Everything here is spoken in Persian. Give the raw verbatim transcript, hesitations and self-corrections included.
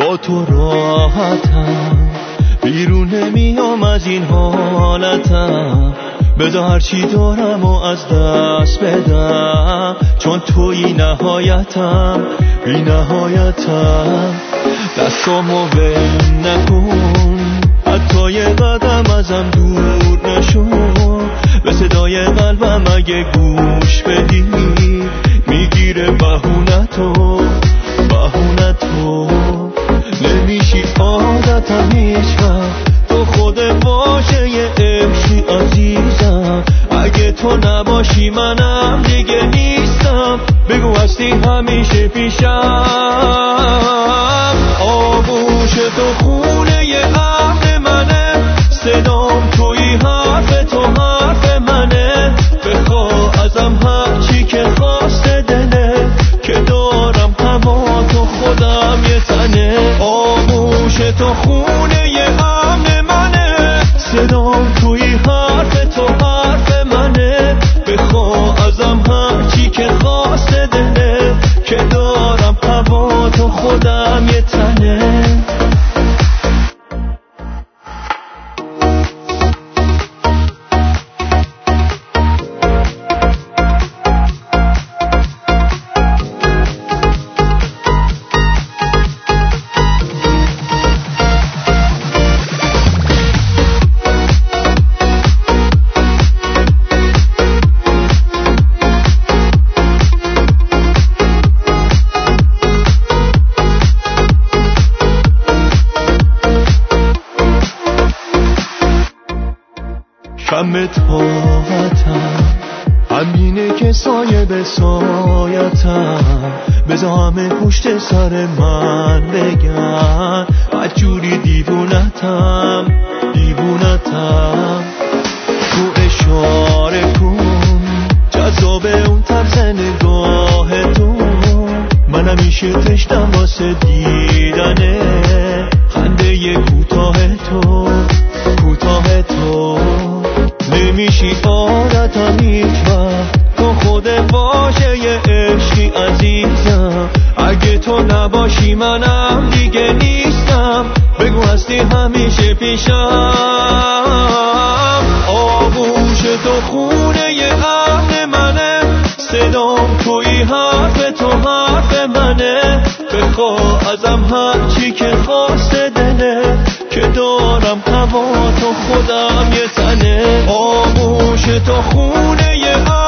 با تو راحتم، بیرون نمیام از این حالتم. بذار هرچی دارم و از دست بدم، چون توی نهایتم، بی نهایتم. دستامو ول نکن، حتی یه قدم ازم دور نشو. به صدای قلبم اگه گوش بدی، میگیره بهونتو بهونتو. نمیشی عادتم هیچ وقت، تو خود باشه یه عشقی عزیزم. اگه تو نباشی منم دیگه نیستم، بگو هستی همیشه پیشم. آغوش تو خونه ی امن منه، صدام توی حرف تو حرف منه. بخوا ازم هرچی که خواسته دله، که دارم هوا تو خودم یه تنه. آغوش تو خونه ی امن منه، صدام توی حرف تو حرف منه. بخوا ازم هرچی که خواسته دله، که دارم هوا تو خودم یه تنه. کم طاقتم، همینه که سایه به سایتم. بذار همه پشت سر من بگن، بدجوری دیوونتم دیوونتم. تو اشاره کن، جذاب اون طرز نگاه تو. من همیشه تشنم واسه دیدنه، خنده ی کوتاه تو کوتاه تو. نمیشی عادتم هیچ وقت، تو خود باشه یه عشقی عزیزم. اگه تو نباشی منم دیگه نیستم، بگو هستی همیشه پیشم. آغوش تو خونه ی امن منه، صدام توی حرف تو حرف منه. بخوا ازم هرچی که خواسته دله، که دارم هوا تو خودم یه تنه. آغوش تو خونه ی